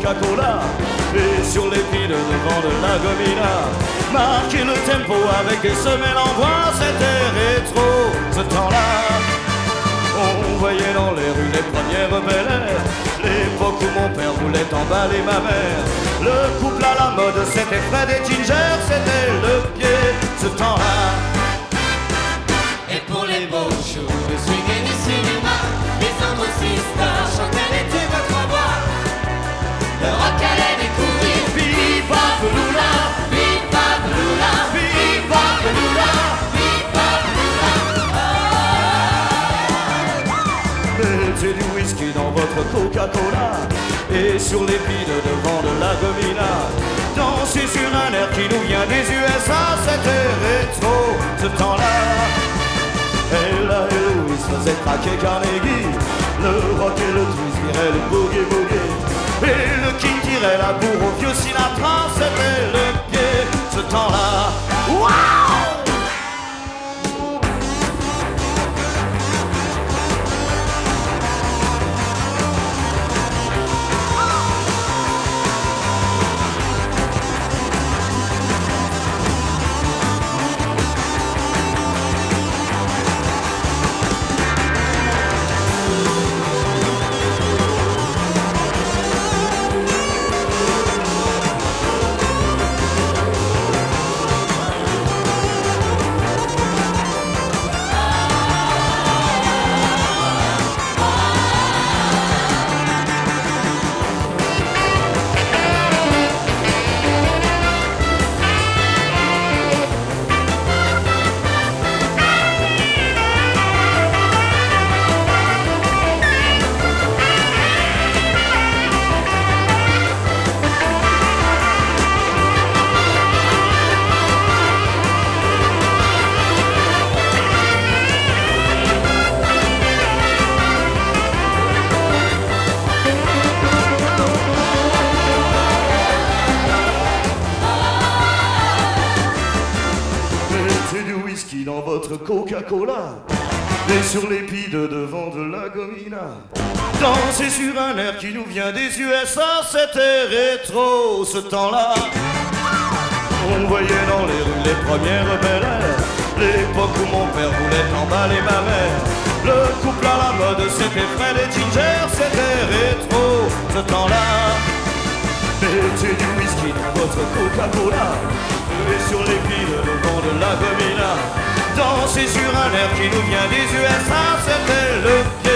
Coca-Cola. Et sur les piles devant de la gomina, marquer le tempo avec des semelles en bois, c'était rétro ce temps-là. On voyait dans les rues les premières belles airs, l'époque où mon père voulait emballer ma mère. Le couple à la mode, c'était Fred et Ginger, c'était le pied ce temps-là. Et pour les beaux shows, le swing et du cinéma, les autres sisters chantaient les tubes à trois voix. Le rock allait découvrir Viva Veloula, Viva Veloula, Viva Veloula, Viva Veloula. Mettez du whisky dans votre Coca-Cola et sur les piles devant de la gomina, dansez sur un air qui nous vient des USA, c'était rétro ce temps-là. Ella et Louis faisaient craquer Carnegie, le rock et le twist dirait le boogie-boogie, et le king tirait la bourre au vieux Sinatra, c'était le pied ce temps-là. Waouh! Dans votre Coca-Cola et sur les piles devant de la gomina, dansez sur un air qui nous vient des USA, c'était rétro ce temps-là. On voyait dans les rues les premières belles airs, l'époque où mon père voulait emballer ma mère. Le couple à la mode, c'était Fred et Ginger, c'était rétro ce temps-là. Mettez du whisky dans votre Coca-Cola et sur les piles devant de la gomina, dansez sur un air qui nous vient des USA, c'était le